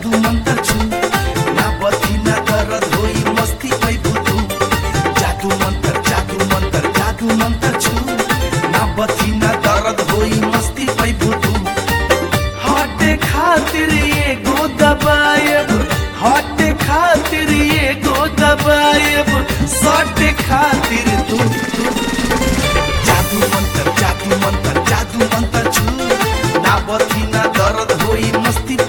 जादू मंत्र छु ना बथी ना दर्द होई मस्ती पैबू तू जादू मंत्र जादू मंत्र छु ना बथी ना दर्द होई मस्ती पैबू तू हटे खातिर ये गो दबायब हटे खातिर ये गो दबायब सटे खातिर तू जादू मंत्र छु ना बथी ना दर्द होई मस्ती